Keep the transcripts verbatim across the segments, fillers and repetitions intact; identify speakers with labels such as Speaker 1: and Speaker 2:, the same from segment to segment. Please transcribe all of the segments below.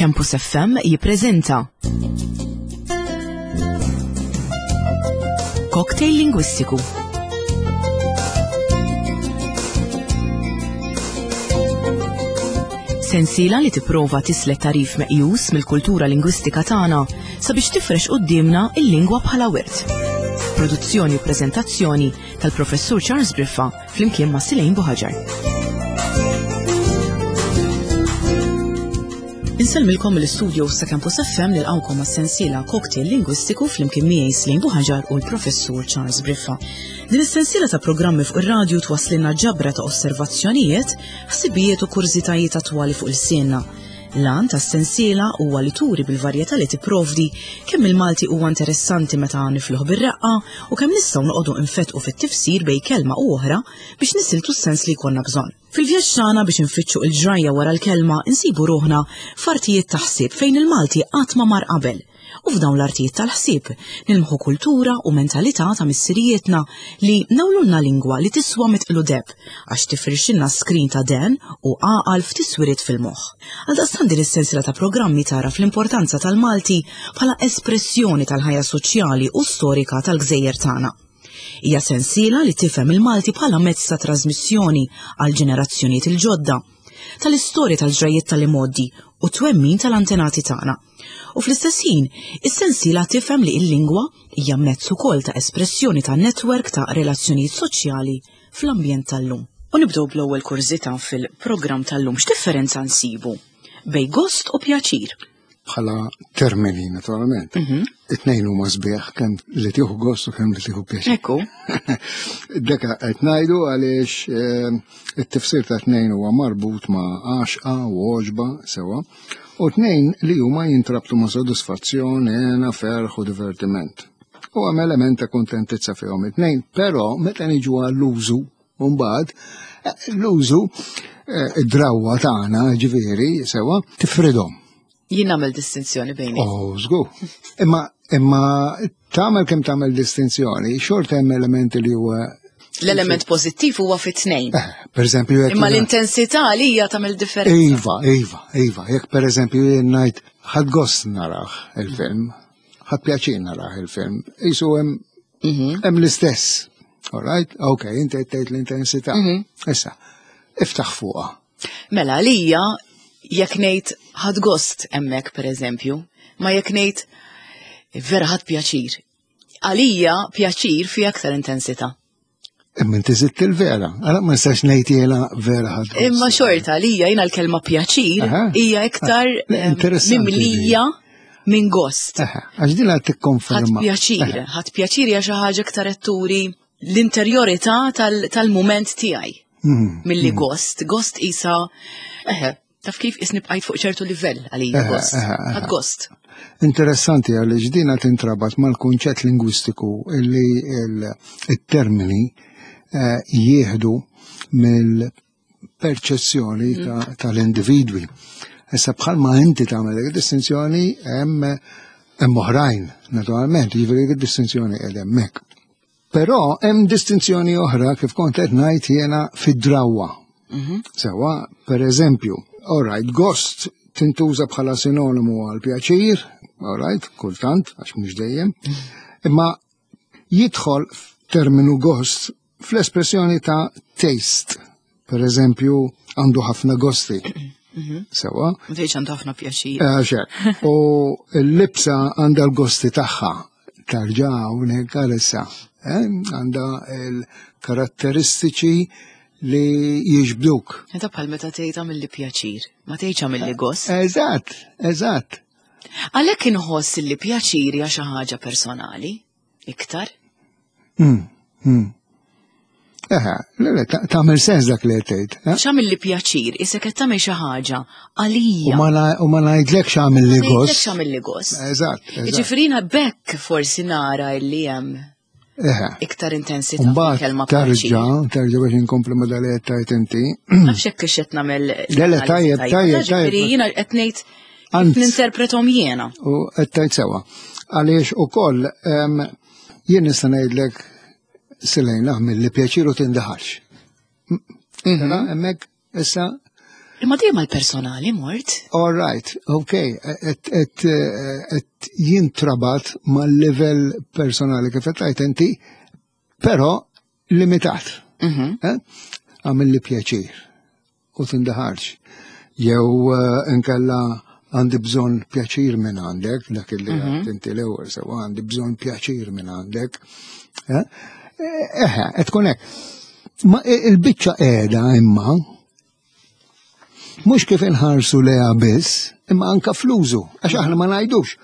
Speaker 1: Campus F M jippreżenta Cocktail Lingwistiku. Sensiela li tipprova tislet tarif meqjus mill-kultura lingwistika tagħna sabiex tifrex qudiemna il-lingwa bħala wirt. Produzzjoni u preżentazzjoni tal-Professur Charles Briffa flimkien ma' Silejn Buħaġar. Insellmilkom mill-istudio sa Campus F M nilqgħukom mas-sensiela Cocktail Lingwistiku flimkien miegħi Silejn Buħaġar u l-Professur Charles Briffa. Din is-sensiela ta' programmi fuq ir-radju twasslilna ġabra ta' osservazzjonijiet, ħsibijiet u kurżitajiet attwali fuq il-sienna. L-għan tas-sensiela huwa li turi bil-varjetà li tipprovdi kemm il-Malti huwa interessanti meta nifluh bir-reqqa u kemm nistgħu noqogħdu nfettqu fit-tifsir bejn kelma u oħra biex nisiltu s-sens li jkollna bżonn. Fil-vjaġġ tagħna biex infittxu l-ġrajja wara l-kelma insibu ruħna f'artijiet ta' ħsieb fejn il-Malti qatt ma mar qabel. U f'dawn l-artijiet tal-ħsieb nilmħu kultura u mentalità ta' missirijietna li nawlulna lingwa li tiswa mitqilu deb għax tifrixxilna skrin ta' den u għaqal f'tiswiriet fil-moħħ. Għaldaqstant din is-sensiela ta' programmi tara fl-importanza tal-Malti bħala espressjoni tal-ħajja soċjali u storika tal-gżejjer tagħna. Hija sensiela li tifhem il-Malti bħala mezz ta' trasmissjoni għal ġenerazzjonijiet il-ġodda tal-istorja tal-ġrajiet tal-imoddi u twemmin tal-antenati tagħna. U fl-istess ħin, is-sensiela tifhem li l-lingwa hija mezz ukoll ta' espressjoni ta' netwerk ta' relazzjonijiet soċjali fl-ambjent tal-lum. U nibdew bl-ewwel kurżità fil-programm tal-lum x'differenza nsibu bejn gost u pjaċir.
Speaker 2: Bħala termini, naturalment. It-tnejn huma sbieħ kemm li tieħu gost u kemm li tieħu pjaċir.
Speaker 1: Ekku.
Speaker 2: Deka qed ngħidu għaliex it-tifsir ta' tnejn huwa marbut ma' għaxqa u għoġba sewa, u tnejn li huma jintrabtu ma' sodisfazzjon, għena, ferħ u divertiment. U hemm element ta' kuntentizza fihom it-tnejn, però meta niġu għall-użu u mbagħad l-użu id-drawwa tagħna ġifieri sewa tifridhom.
Speaker 1: Jien nagħmel distinzjoni bejn.
Speaker 2: Oh, żgur. Imma imma tagħmel kemm tagħmel distinzjoni, xorta hemm elementi li huwa
Speaker 1: l-element pożittiv huwa fit-tnejn.
Speaker 2: Pereżempju jekk.
Speaker 1: Imma l-intensità li hija tagħmel differenza.
Speaker 2: Iva, iva, iva. Jekk pereżempju jien ngħid ħadd gost narah il-film, ħadd pjaċir narah il-film, isu hemm hemm l-istess. All right? Okay, inti tgħid l-intensità. Issa, iftaħ fuqha.
Speaker 1: Mela għalija jekk ngħid ħadd gost hemmhekk pereżempju, ma jekk ngħid vera ħadd pjaċir. Għalija pjaċir fi aktar intensità.
Speaker 2: Imma inti żidt il-vera, għala ma nistax ngħid jiena vera ħadd gost.
Speaker 1: Imma xorta għalija jiena l-kelma pjaċir hija iktar mimlija minn gost.
Speaker 2: Għax din qed tikkonferma.
Speaker 1: Ħadd pjaċir, ħadd pjaċir hija xi ħaġa iktar qed turi l-interjorità tal-mument tiegħi. Milli gost, gost isa eħe, taf kif isni bqajt fuq ċertu livell għalija gost, għad gost.
Speaker 2: Interessanti għalli ġdina tintrabat mal-kunċett lingwistiku illi il-termini jieħdu mill-perċezzjoni tal-individwi. Issa bħalma inti tagħmel distinzjoni hemm oħrajn, naturalment, jiġifieri distinzjoni qiegħda hemmhekk. Però hemm distinzjoni oħra kif kont qed ngħid jiena fid-drawwa. Sewa, pereżempju, all right, gost tintuża bħala sinonimu għal pjaċir, all right, kultant, għax mhux dejjem, imma jidħol terminu gost fl-espressjoni ta' taste. Per eżempju, għandu ħafna gosti. Sewa?
Speaker 1: Mfejx għandu ħafna pjaċir.
Speaker 2: Għaxek. U l-libsa għandha l-gosti tagħha, tarġa hawnhekk għalissa. Għandha l-karatteristiċi li jiġbduk.
Speaker 1: Eta bħal meta tgħid għamilli pjaċir, ma tgħidx għamilli gost.
Speaker 2: Eżatt, eżatt.
Speaker 1: Għalhekk inħoss li pjaċir hija xi ħaġa personali, iktar?
Speaker 2: Eħe, tagħmel sens dak li tgħid.
Speaker 1: X'għamilli pjaċir, isek qed tagħmel xi ħaġa għalija.
Speaker 2: U ma ngħidlekx għamilli gost.
Speaker 1: Ngħidlekx għamilli gost.
Speaker 2: Eżatt.
Speaker 1: Jiġifieri bekk forsi nara li hemm iktar intensità fil-kelma
Speaker 2: pjaċir. Tarġa, tarġa biex inkompli ma dal qed tgħid inti.
Speaker 1: Nafx hekk ix qed nagħmel.
Speaker 2: Le, tajjeb, tajjeb, tajjeb.
Speaker 1: Jiena qed ngħid ninterpretom jiena.
Speaker 2: U qed tgħid sewa. Għaliex ukoll jien nista' ngħidlek Silejn aħmel li pjaċiru tindaħalx. Hemmhekk issa
Speaker 1: Imma dejjem mal-personali mort.
Speaker 2: All right, okay, et jintrabat mal-level personali kif qed tgħid inti, però limitat. Għamil li pjaċir u tindaħarx. Jew inkella għandi bżonn pjaċir minn għandek, dak li għad inti l-ewwel sewa għandi bżonn pjaċir minn għandek. Eħe, qed tkun hekk. Ma il-biċċa qiegħda imma mhux kif inħarsu leha biss, imma anke fl-użu, għax aħna ma ngħidux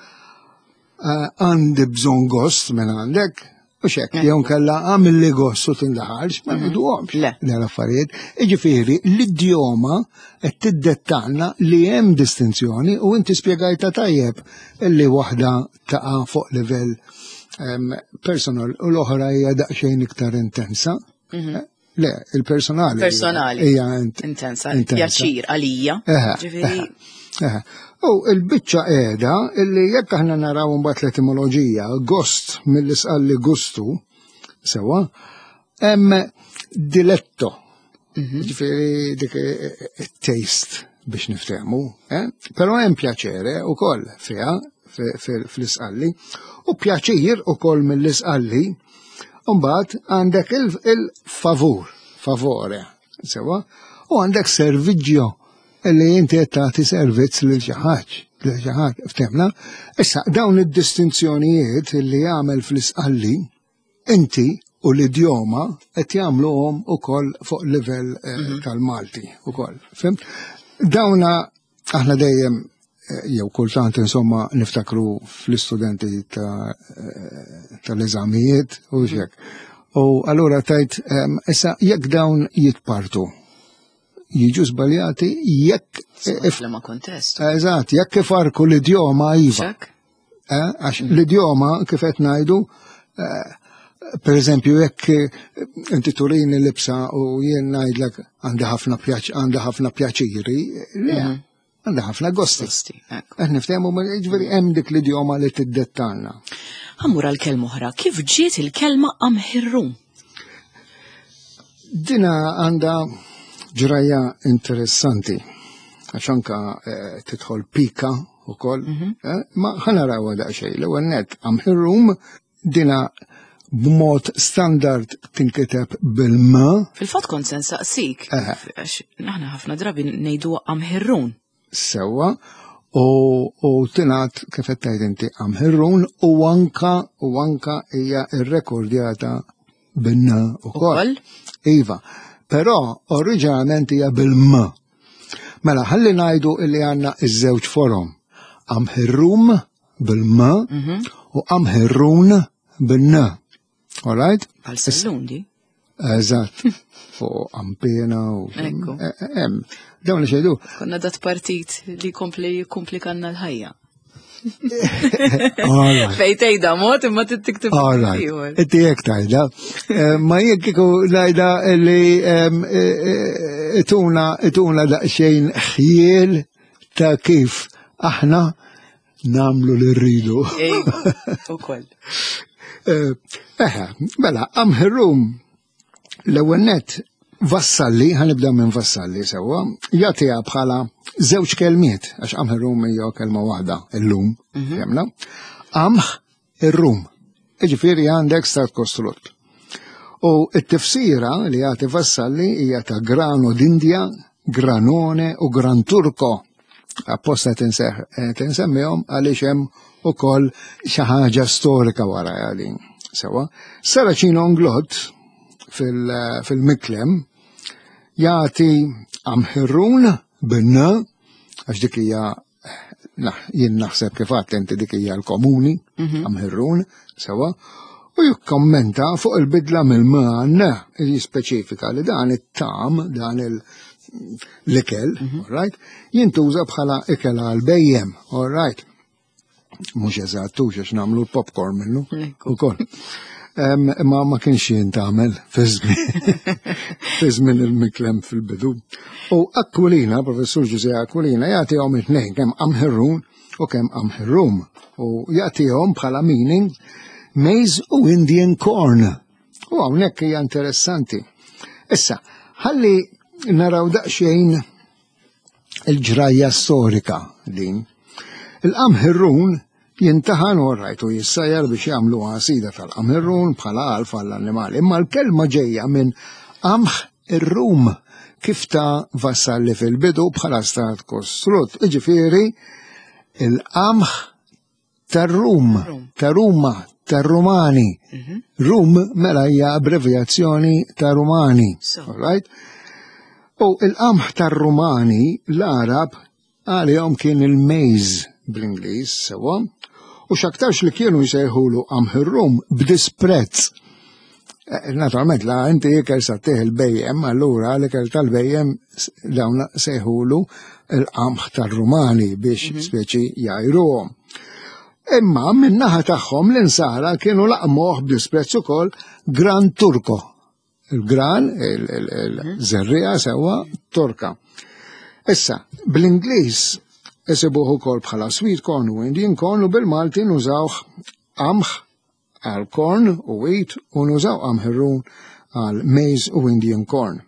Speaker 2: għandi bżonn gost minn għandek, u xek, jew nkella għamil li gost u tindaħarx, ma ngħiduhomx l-affarijiet. Jiġifieri l-idjoma qed tiddettalna li hemm distinzjoni u inti spjegajta tajjeb illi waħda taqa' fuq livell personal u l-oħra hija daqsxejn iktar intensa. Le, il-personali.
Speaker 1: Personali.
Speaker 2: Hija
Speaker 1: intensa. Pjaċir għalija. Ġifieri.
Speaker 2: U il-biċċa qiegħda illi jekk aħna naraw mbagħad l-etimoloġija, gost mill-isqalli gustu, sewa, hemm diletto. Ġifieri dik taste biex niftehmu, però hemm pjaċere wkoll fiha fl-isqalli u pjaċir ukoll mill-isqalli. Mbagħad għandek il-favur, favore, sewa, u għandek serviġġjo illi inti qed tagħti servizz lil xi ħadd, lil xi ħadd, ftemna? Issa dawn id-distinzjonijiet illi jagħmel fl-isqalli inti u l-idjoma qed jagħmluhom ukoll fuq livell tal-Malti ukoll. Fimt? Dawna aħna dejjem jew kultant insomma niftakru fl-istudenti tal-eżamijiet u xek. U allura tajt, issa jekk dawn jitpartu, jiġu żbaljati jekk.
Speaker 1: Flema kontest.
Speaker 2: Eżatt, jekk ifarku l-idjoma iva. Għax l-idjoma kif qed ngħidu, per eżempju jekk inti turini libsa u jien ngħidlek għandi ħafna pjaċiri, għandha ħafna gosti. Qed niftehmu jiġifieri hemm dik l-idjoma li tiddettalna.
Speaker 1: Ħammur għall-kelma oħra, kif ġiet il-kelma amħirrum?
Speaker 2: Dina għandha ġrajja interessanti għax anke tidħol pika wkoll, ma ħanaraw daqsxejn l-ewwel nett amħirrum dina b'mod standard tinkiteb bil-ma.
Speaker 1: Fil-fatt kont se nsaqsik, għax aħna ħafna drabi ngħidu amħirrun.
Speaker 2: Sewa, u tingħat kif qed tgħid inti amħirrun u anka u anka hija rrekordjata bin-na ukoll. Iva, però oriġinalment hija bil-ma. Mela ħalli ngħidu li għandna iż-żewġ forom. Amħirrum bil-ma u amħirrun bin-na. All right?
Speaker 1: Għal-sellun di?
Speaker 2: Eżatt. Fuq ampena u. Hemm. Dawn li xejdu.
Speaker 1: Konna dat partit li kompli komplikanna l-ħajja. Fej tejda mod imma tiktib.
Speaker 2: Inti jekk tajda. Ma jekk kiku najda li ituna ituna daqsxejn ħjiel ta' kif aħna namlu li rridu.
Speaker 1: Ukoll.
Speaker 2: Eħe, mela, amħirrum l-ewwel nett vassalli, ħanibda minn vassalli sewa, jagħtiha bħala żewġ kelmiet, għax amħirrum hija kelma waħda, illum, fehmna. Amħ irrum. Jiġifieri għandek stat kostrut. U t-tifsira li jagħti vassalli hija ta' grano d'Indja, granone u gran turko. Apposta tinsemmihom għaliex hemm ukoll xi ħaġa storika wara għalin. Sewa, Saracino Nglot fil-Miklem jagħti amħirrun bin-na, għax dik hija jien naħseb kif għadt inti dik hija l-komuni, amħirrun, sewa, u jikkommenta fuq il-bidla mill-ma na jispeċifika li dan it-tam, dan l-ikel, all right, jintuża bħala ikel għal-bejjem, all right. Mux eżattux għax namlu l-popcorn minnu, ukoll. Ma ma kienx jintamel fizmin il-Miklem fil-bidu. U Aquilina, professur Ġuse Aquilina, jagħtihom it-tnejn kemm amħirrun u kemm amħirrum. U jagħtihom bħala meaning maize u Indian corn. U hawnhekk hija interessanti. Issa, ħalli naraw daqsxejn il-ġrajja storika din. Il-qamħirrun jintaħan u rajtu jissajjar biex jagħmlu għasida tal-qamħirrun bħala alfa l-annimali. Imma l-kelma ġejja minn qamħ ir-rum kif ta' vassalli fil-bidu bħala stat kostrut. Ġifieri il-qamħ tar-rum, tar-ruma, tar-rumani. Rum mela hija abbrevjazzjoni ta' rumani. Right? U il-qamħ tar-rumani l-Arab għalihom kien il-maize bl-Ingliż sewa, u x'aktarx li kienu jsejħulu qamħ ir-rum b'disprezz. Naturalment, la inti ikel sattieħ il-bejjem, allura l-ikel tal-bejjem dawn sejħulu il-qamħ tar-rumani biex speċi jgħajruhom. Imma min-naħa tagħhom l-insara kienu laqmuh b'disprezz ukoll gran turko. Il-gran, il-żerriqa sewa turka. Issa, bl-Ingliż isibuh ukoll bħala sweet corn u Indian corn u bil-Malti nużawh qamħ għal corn u wheat u nużaw qamħirrun għal maize u Indian corn.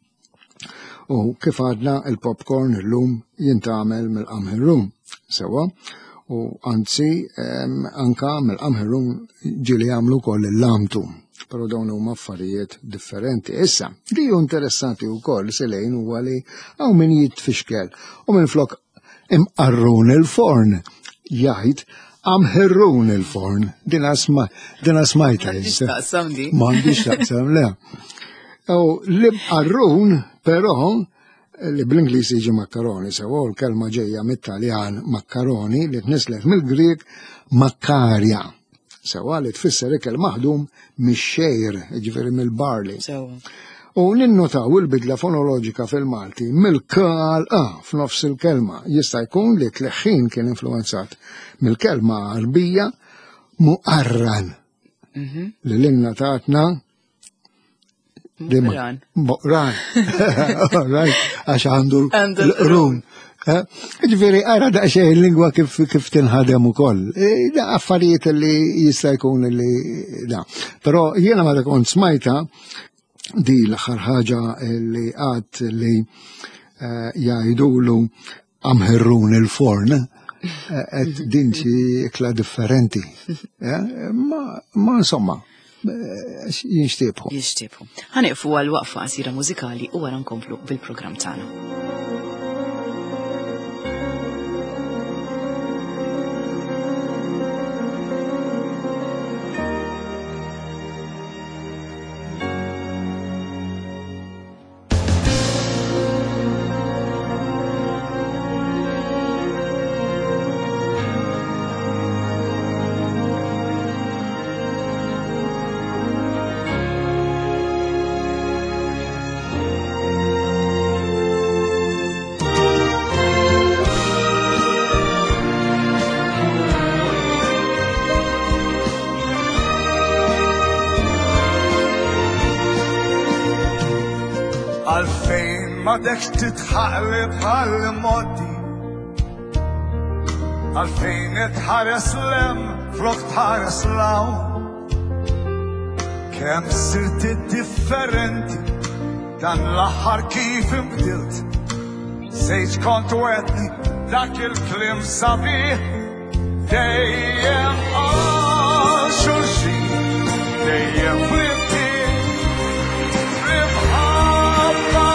Speaker 2: U kif għadna il-popcorn illum jintagħmel mill-qamħirrun sewa, u anzi anka mill-qamħirrun ġieli jagħmlu wkoll il-lamtu, però dawn huma affarijiet differenti. Issa, li hu interessanti wkoll silejn huwa li hawn min jitfixkel u minflok imqarrun il-forn jgħid qamħirrun il-forn. Dina smajta jista. M'għandix taqsam le. U l-imqarrun però li bl-Ingliż jiġi makkaroni, sewa l-kelma ġejja mit-Taljan makkaroni li tnislet mill-Grieg makkarja. Sewa li tfisser ikel maħdum mix-xejr, ġifieri mill-barley. U ninnotaw il-bidla fonoloġika fil-Malti mill-k għal a f'nofs il-kelma. Jista' jkun li tleħħin kien influenzat mill-kelma Arbija muqarran. Li l-inna tatna
Speaker 1: Boqran.
Speaker 2: Boqran. Għax għandu l-run. Ġifieri ara daqsxejn il-lingwa kif tinħadem ukoll. Da affarijiet li jista' jkun li da. Però jiena meta kont smajta di l-aħħar ħaġa li għad li jgħidulu qamħirrun il-forn, qed din xi ikla differenti. Ma insomma, jinxtiebħu.
Speaker 1: Jinxtiebħu. Ħanieqfu għal waqfa qasira mużikali u wara nkomplu bil-programm tagħna.
Speaker 3: Għadek titħaqlib għal-modi għalfejn itħares lem flok tħares law kem sirti differenti dan l-aħħar kif imbdilt sejġ kontu għetni dak il-klim sabiħ dejjem għal xulxin dejjem flimkien flimħabba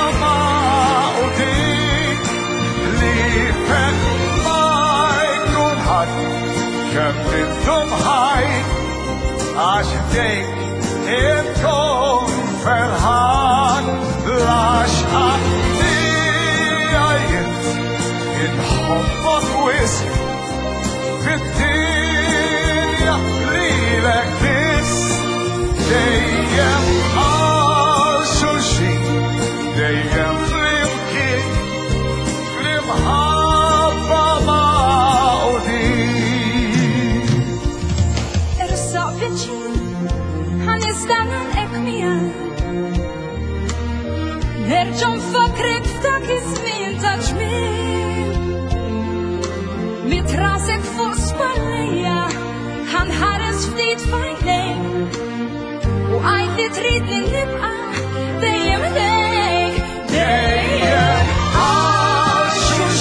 Speaker 3: kem bidum ħajt għax dejk intom ferħan lax għaddijajiet inħobbok wisq fid-dinja lilek biss dejjem għal xulxin dejjem flimkien flimħabba maqdin. Ħanistanan ek miegħek nerġa' nfakrek f'dak iż-żmien ta' ġmien mitrasek fuq spallejja ħanħares ftit f'għajnejk u għajt li tridni nibqa' dejjem dejk dejjem għal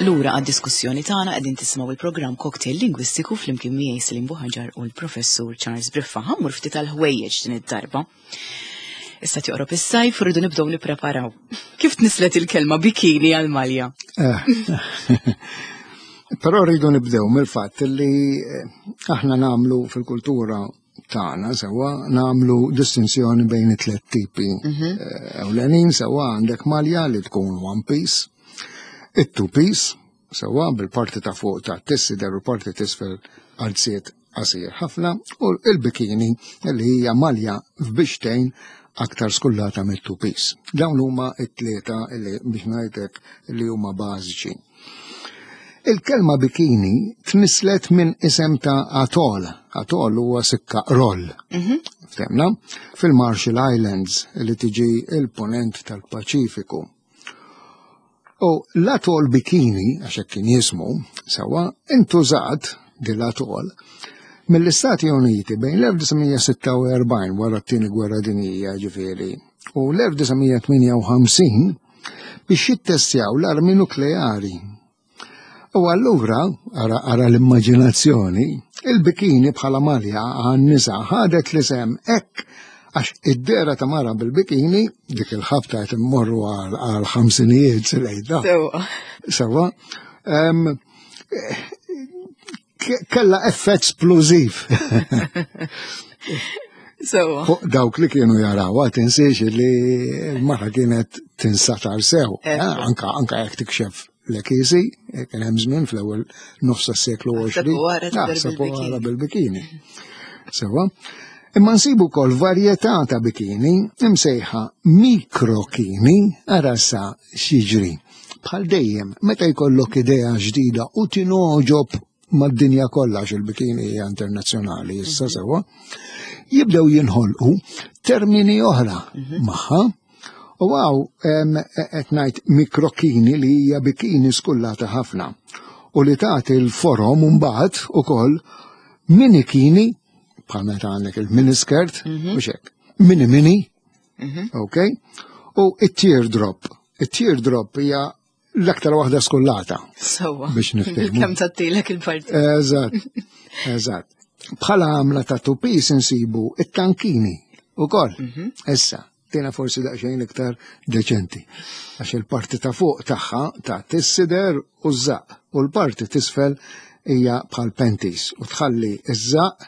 Speaker 1: Lura għad-diskussjoni tagħna qegħdin tisimgħu il-programm Cocktail Lingwistiku flimkien miegħi Céline Buħaġar u l-Professur Charles Briffa. Ħammur ftit tal-ħwejjeġ din id-darba. Issa joqrob is-sajf u rridu nibdew nippreparaw. Kif tnislet il-kelma bikini għal-malja?
Speaker 2: Però rridu nibdew mill-fatt li aħna nagħmlu fil-kultura tagħna sewwa nagħmlu distinzjoni bejn it-tliet tipi ewlenin sewwa għandek malja li tkun one piece, it-two piece sewwa bil-parti ta' fuq ta' tissider u parti tisfel għalziet qasir ħafna u l-bikini li hija malja f'bixtejn aktar skullata mit-two piece. Dawn huma t-tlieta li biex ngħidlek li huma bażiċi. Il-kelma bikini tnislet minn isem ta' atoll. Atoll huwa sikka roll. Ftemna? Fil-Marshall Islands li tiġi il-ponent tal-Paċifiku. U l-atoll bikini, għax kien jismu, sewa, intużat dil-atoll mill-Istati Uniti bejn l-elf tis'a sitta u erbgħin wara t-tieni gwerra dinjija ġifieri u l-elf tis'a tminja u ħamsin biex jittestjaw l-armi nukleari. U allura, ara l-immaġinazzjoni, il-bikini bħala malja għan-nisa ħadet l-isem hekk għax id-dera ta' mara bil-bikini dik il-ħabta qed immorru għal ħamsinijiet silejda. Sewa. Kella effett splużiv. Dawk li kienu jaraw, tinsiex li l-mara kienet tinsatar sew, anka jekk tikxef l-ekisi, kien hemm żmien fl-ewwel nofs tas-seklu għoxrin, sabu wara bil-bikini. Sewa. Imma nsibu wkoll varjetà ta' bikini imsejħa mikrokini ara sa xiġri. Bħal dejjem meta jkollok idea ġdida u tinoġob mad-dinja kollha il-bikini hija internazzjonali issa sewa, jibdew jinħolqu termini oħra magħha. U għaw, qed ngħid mikrokini li hija bikini skullata ħafna u li tagħti l-forom mbagħad ukoll minikini bħal meta għandek il-miniskirt u xek, mini-mini, ok? U it-teardrop. It-teardrop hija l-aktar waħda skullata.
Speaker 1: Sewwa.
Speaker 2: Biex niftehmu.
Speaker 1: Kemm tattilek il-parti.
Speaker 2: Eżatt, eżatt. Bħala għamla ta' two piece insibu it-tankini ukoll. Issa. Tena forsi daqsxejn iktar deċenti. Għax il-parti ta' fuq tagħha ta' tissider u żaq u l-parti tisfel hija bħal pentis u tħalli iż-żaq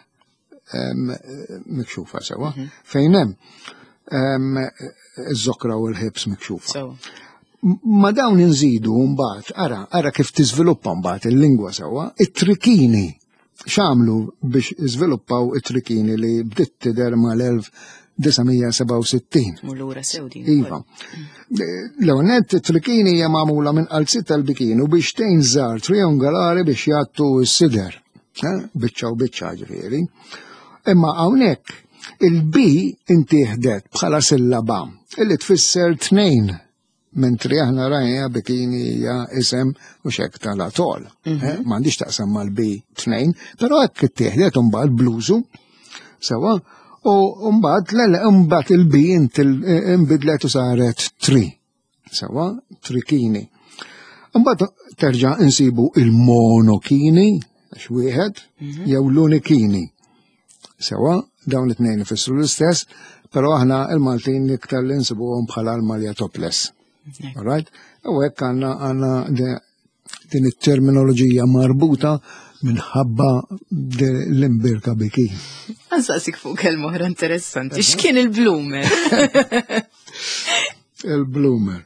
Speaker 2: mikxufa sewa. Fejn hemm iż-żokra u l-ħibs mikxufa. Ma dawn inżidu mbagħad ara ara kif tiżviluppa mbagħad il-lingwa sewa, it-trikini x'għamlu biex iżviluppaw it-trikini li bdiet tidher mal-elf dis'a seba' u sittin.
Speaker 1: Mulura sewdi.
Speaker 2: Iva. L-għonet trikini hija magħmula minn qalzit tal-bikini u biex tejn żgħar triangolari biex jagħtu s-sider. Biċċa u biċċa ġifieri. Imma hawnhekk il-bi intieħdet bħala sillaba illi tfisser tnejn mentri aħna rajna bikini hija isem u xek tal-atoll. M'għandix taqsam mal-bi tnejn, però hekk ittieħdet imbagħad blużu sewa. U mbagħad l mbagħad il-bi inbidlet u saret tri. Sewa, trikini. Mbagħad terġa' insibu il-monokini, għax wieħed, jew l-unikini. Sewa, dawn it-tnejn ifissru l-istess, però aħna l-Maltin iktar li nsibuhom bħala l-malja topless. All right? U hekk għandna għandna din it-terminoloġija marbuta minħabba l-imbirka bikini.
Speaker 1: Għansaqsik fuq kelma oħra interessanti. X'kien il-bloomer?
Speaker 2: Il-bloomer.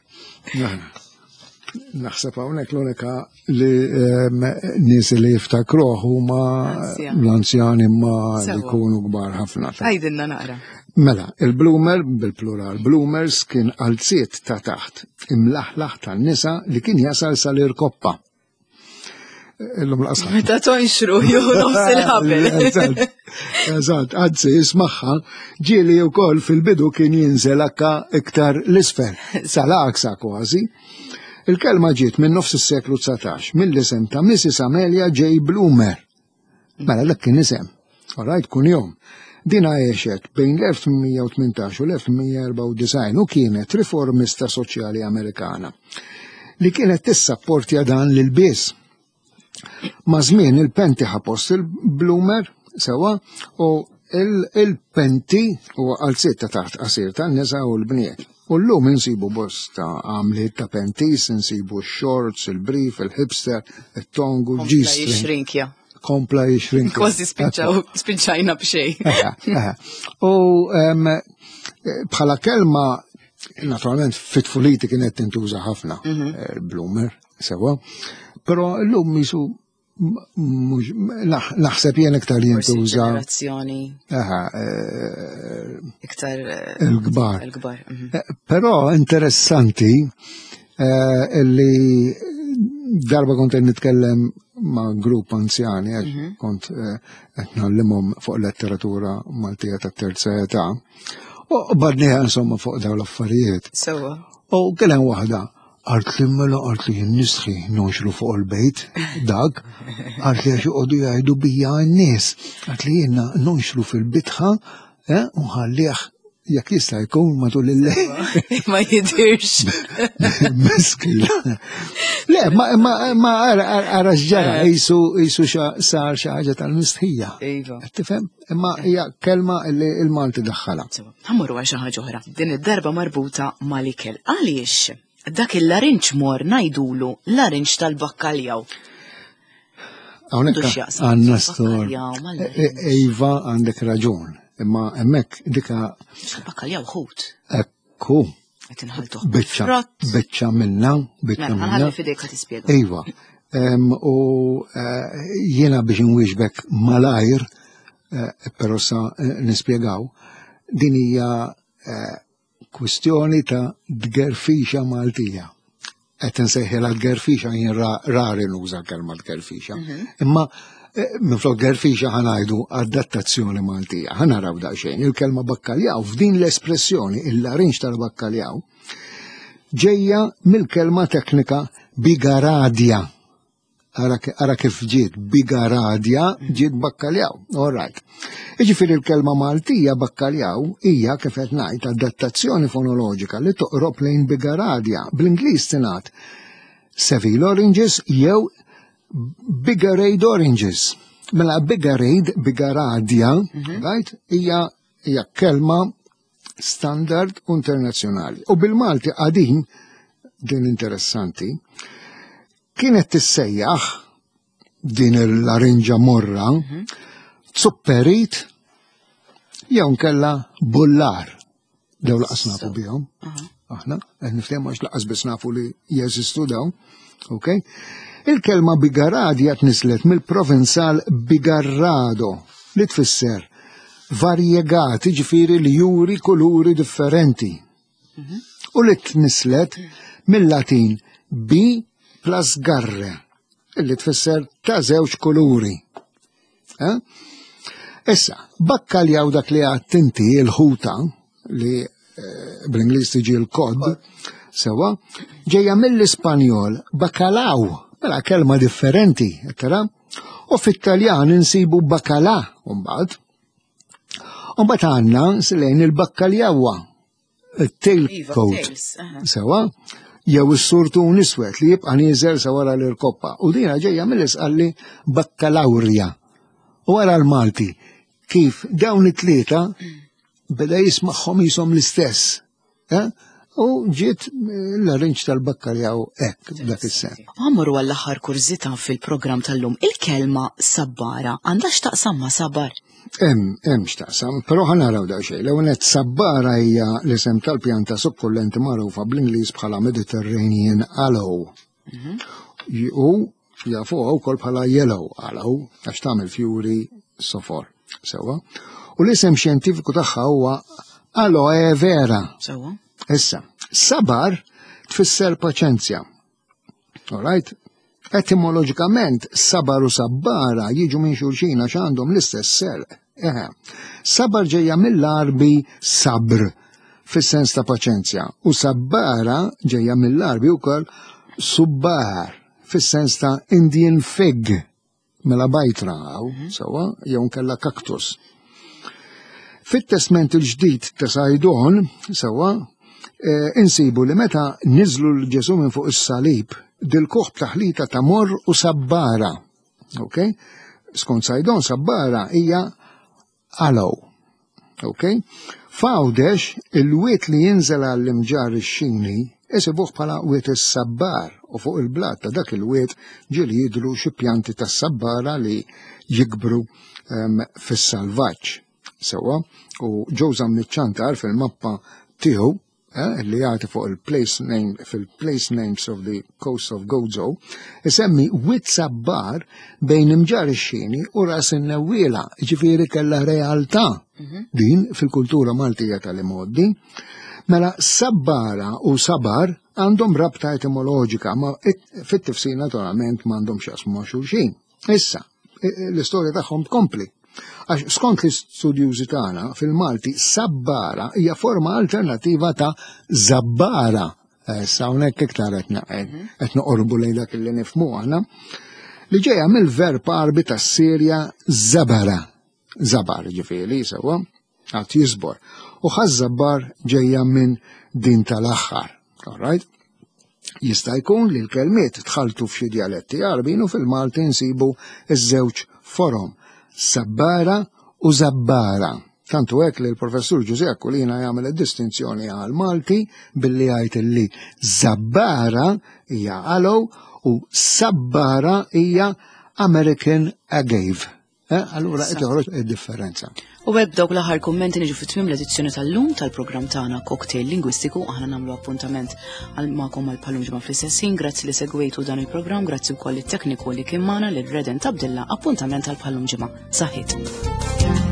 Speaker 2: Naħseb hawnhekk l-unika li nies li jiftakruh huma l-anzjani ma li jkunu kbar ħafna.
Speaker 1: Għajdilna naqra.
Speaker 2: Mela, il-bloomer bil-plural bloomers kien qalziet ta' taħt imlaħlaħ tan-nisa li kien jasal sal-irkoppa. Illum l-qasħa.
Speaker 1: Meta tonxru juhu nofs il-ħabel.
Speaker 2: Eżatt, għadzi jismaħħa ġieli wkoll fil-bidu kien jinżel akka iktar l-isfel, sal-aqsa kważi. Il-kelma ġiet minn nofs is-seklu tsatax mill-isem ta' Missus Amelia J. Bloomer. Mela dak kien isem. Orajt kun jom. Dina għexet bejn l-elf tminja tmintax u l-elf tminja erba' u disgħin u kienet riformista soċjali Amerikana. li kienet tissapportja dan lil biss. Ma' żmien il-penti ħapost il-bloomer sewa u il-penti u għal-sitta taħt qasir tan-nisa u l-bniet. U llum insibu bosta għamliet ta' pentis, insibu x-shorts, il-brief, il-hipster, il-tongu, il-G-string. Kompla jixrink.
Speaker 1: Kważi spiċċajna b'xej.
Speaker 2: U bħala kelma, naturalment fit-fuliti kienet tintuża ħafna, il-bloomer, sewa, pero l-lum jisu naħseb jien iktar jintuża.
Speaker 1: Iktar
Speaker 2: il-gbar. Però interessanti illi darba kont nitkellem ma' grupp anzjani, kont qed nallimhom fuq letteratura Maltija tat-terza età, u badniha insomma fuq dawn l-affarijiet.
Speaker 1: Sewa.
Speaker 2: U kien hemm waħda għart li mela għart li jinnistħi nonxlu fuq il-bejt, dak, għart li għaxu għodu jgħidu bija n-nis, għart li jenna nonxlu fil-bitħa, uħalliħ jak jista jkun matul il-lej.
Speaker 1: Ma jidirx.
Speaker 2: Meskilla. Le, ma għara ġġara, jisu sar xaħġa tal-mistħija. Tifem? Ma hija kelma li il-Malti daħħala.
Speaker 1: Għamurru għal xaħġa oħra. Din id-darba marbuta mal-ikel. Għaliex? Dak il-larinċ mor najdulu larinċ tal-bakkaljaw.
Speaker 2: Għonek għanna stor. Ejva għandek raġun. Imma emmek dika.
Speaker 1: Bakkaljaw ħut.
Speaker 2: Ekku.
Speaker 1: Għetinħaltu.
Speaker 2: Beċċa minna. Beċċa minna.
Speaker 1: Għalli fidejka tispiega.
Speaker 2: Ejva. U jena biex nwieġbek malajr, pero sa nispiegaw, din hija kwistjoni ta' d-gerfixa Maltija. Qed insejħilha d-gerfixa jien rari nuża kelma d-gerfixa. Imma minflok gerfixa ħanajdu adattazzjoni Maltija. Ħanaraw daqsxejn il-kelma bakkaljaw f'din l-espressjoni il-larinx tal-bakkaljaw ġejja mill-kelma teknika bigaradja. Ara kif ġiet bigaradja ġiet bakkaljaw. All right. Iġifieri il-kelma Maltija bakkaljaw hija kif qed ngħid adattazzjoni fonoloġika li toqrob lejn bigaradja. Bl-Ingliż tingħad Seville oranges jew Bigarade oranges. Mela Bigarade, bigaradja, right? Hija hija kelma standard internazzjonali. U bil-Malti qadin din interessanti kienet tissejjaħ din il-larinġa morra tsupperit jew nkella bullar. Dew laqas nafu bihom. Aħna, qed niftehmu għax laqas biss nafu li jeżistu dawn. Okay? Il-kelma bigaradja tnislet mill-provenzal bigarrado li tfisser varjegati ġifieri li juri kuluri differenti. U li tnislet mill-Latin bi plus garre, illi tfisser ta' żewġ kuluri. Issa, bakkaljaw dak li għattinti il-ħuta li bl-Ingliż tiġi l-kod, sewa, ġejja mill-Ispanjol bakalaw, mela kelma differenti, tara? U fit-Taljan insibu bakala, mbagħad. Mbagħad għandna slejn il-bakkaljawa, il-tailcoat, sewa, jew is-surtun iswed li jibqa' nieżel sa wara l-irkoppa. U dina ġejja mill-isqalli bakkalawrja. U wara l-Malti, kif dawn it-tlieta beda jismagħhom jisom l-istess. U ġiet l-larinċ tal-bakkaljaw hekk dak is-sen.
Speaker 1: Għamru għall-aħħar kurzita fil-programm tal-lum, il-kelma sabbara għandha x'taqsam ma' sabbar?
Speaker 2: Hemm, hemm x'taqsam, però ħanaraw daqsxejn. L-ewwel nett sabbara hija l-isem tal-pjanta sukkulenti magħrufa bl-Ingliż bħala Mediterranean aloe. U jafuha wkoll bħala yellow aloe għax tagħmel fjuri sofor. Sewwa. U l-isem xjentifiku tagħha huwa aloe vera.
Speaker 1: Sewwa.
Speaker 2: Issa, sabar tfisser paċenzja. All right? Etimoloġikament, sabar u sabbara jiġu minn xulxin għax għandhom l-istess ser. Eħe. Sabar ġejja mill-arbi sabr, fis-sens ta' paċenzja. U sabbara ġejja mill-arbi wkoll subbar, fis-sens ta' Indian fig, mela bajtra għaw, sewa, jew nkella kaktus. Fit-testament il-ġdid ta' Sajdon, sewa, insibu li meta niżlu l-Ġesu minn fuq is-salib dil-koħ taħlita ta' mor u sabbara. Okay? Skont Sajdon sabbara hija alow. Okay? Fawdex il-wiet li jinżel għall-imġar ix-xini isibuh bħala wiet is-sabbar u fuq il-blat ta' dak il-wiet ġieli jidhru xi pjanti tas-sabbara li jikbru um, fis-salvaġġ. Sewwa, u ġewża miċ-ċantar fil-mappa tiegħu eh, li jagħti fuq il-place name fil-place names of the coast of Gozo, isemmi wiet sabbar bejn imġar ix-xini u ras in-newwiela, ġifieri kellha realtà din fil-kultura Maltija tal-imoddi. Mela sabbara u sabar għandhom rabta etimoloġika, ma fit-tifsir naturalment m'għandhom x'jaqsmu ma' xulxin. Issa, l-istorja tagħhom tkompli. Għax skont l-istudjużi tagħna fil-Malti sabbara hija forma alternattiva ta' zabbara. Issa hawnhekk iktar qed qed noqorbu lejn dak li nifhmu aħna li ġejja mill-verb arbi tas-Sirja zabara. Zabar ġifieri sewwa għad jisbor. U ħaż-żabbar ġejja minn din tal-aħħar. All right? Jista' jkun li l-kelmiet tħaltu f'xi dialetti Arbin u fil-Malti nsibu iż-żewġ forom sabbara u zabbara. Tantu hekk li l-professur Ġużè Aquilina jagħmel id-distinzjoni għal Malti billi jgħid li zabbara hija alow u sabbara hija American agave. Eh, allura qed joħroġ id-differenza.
Speaker 1: U hekk dawk l-aħħar kummenti niġu fit-tmiem l-edizzjoni tal-lum tal-programm tagħna Cocktail Lingwistiku, aħna nagħmlu appuntament għal magħkom għal Pallum ġimgħa fl-istessin, grazzi li segwejtu dan il-programm, grazzi wkoll it-tekniku li kien magħna lil Reden Tabdilla, appuntament għal Pallum ġimgħa. Saħħit.